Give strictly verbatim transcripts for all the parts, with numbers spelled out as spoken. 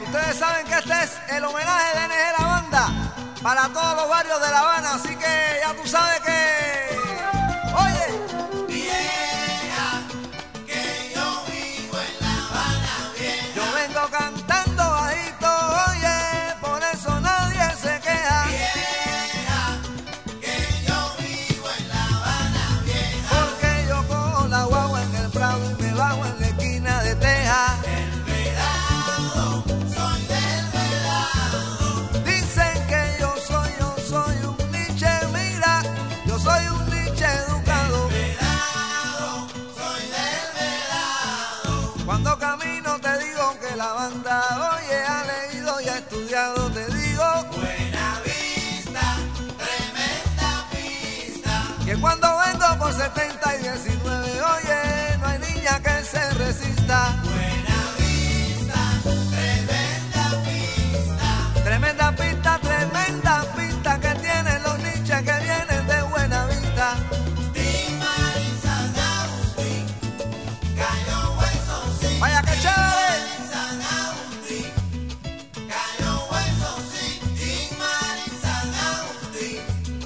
ustedes saben que este es el homenaje de N G La Banda para todos los barrios de La Habana, así que ya tú sabes que... Oye, vieja, que yo vivo en La Habana, vieja. Yo vengo cantando bajito, oye, por eso nadie se queja. Vieja, que yo vivo en La Habana, vieja. Porque yo cojo la guagua en el Prado y me bajo en la esquina de Teja. El Vedado, soy del Vedado. Dicen que yo soy, yo soy un niche, mira, yo soy un niche educado. Vedado, soy del Vedado. Cuando camino te digo que la banda, oye, ha leído y ha estudiado, te digo Buena vista, tremenda pista. que cuando vengo por setenta y diecinueve, oye, no hay niña que se resista. Buena vista, tremenda pista. Tremenda pista, tremenda pista que tienen los niches que vienen de Buena Vista. Timar y San Agustín, Cayo Hueso, sí. Vaya que chévere. San Agustín, Cayo Hueso, sí. Timar y San Agustín.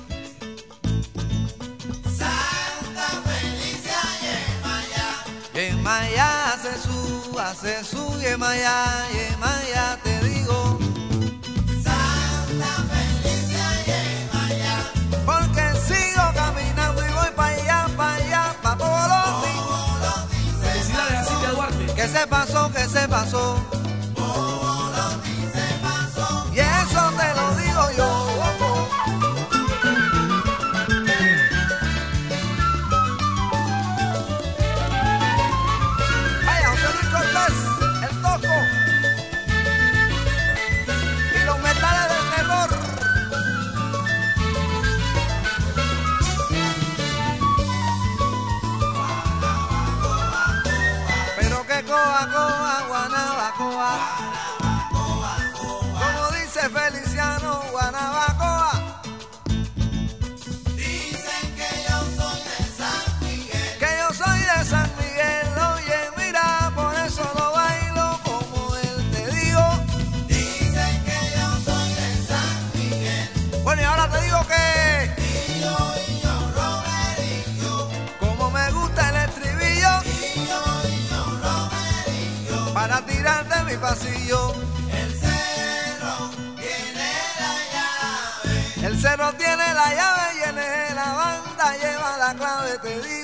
Santa Felicia y Maya. Yemaya hace su, hace su Yemaya, Yemaya te digo, Santa Felicia y Maya. porque sigo caminando y voy para allá, para allá, pa' Bogoloti. Bogoloti se Felicidades a Cintia Duarte. Que se pasó, que se pasó, Bogoloti se pasó. y eso te lo digo yo. Vaya, José Luis Cortés, el Toco, y los metales del terror. Pero que coa, coa, Guanabacoa, como dice Feliciano, Guanabacoa, Dicen que yo soy de San Miguel. que yo soy de San Miguel, oye, mira, por eso lo bailo como él te digo. Dicen que yo soy de San Miguel. Bueno, y ahora te digo que, Y yo, y yo, Romerillo. como me gusta el estribillo, Y yo, y yo, Romerillo. para tirarte mi pasillo. El cerro tiene la llave. El cerro tiene la llave y N G La Banda lleva la clave, te digo.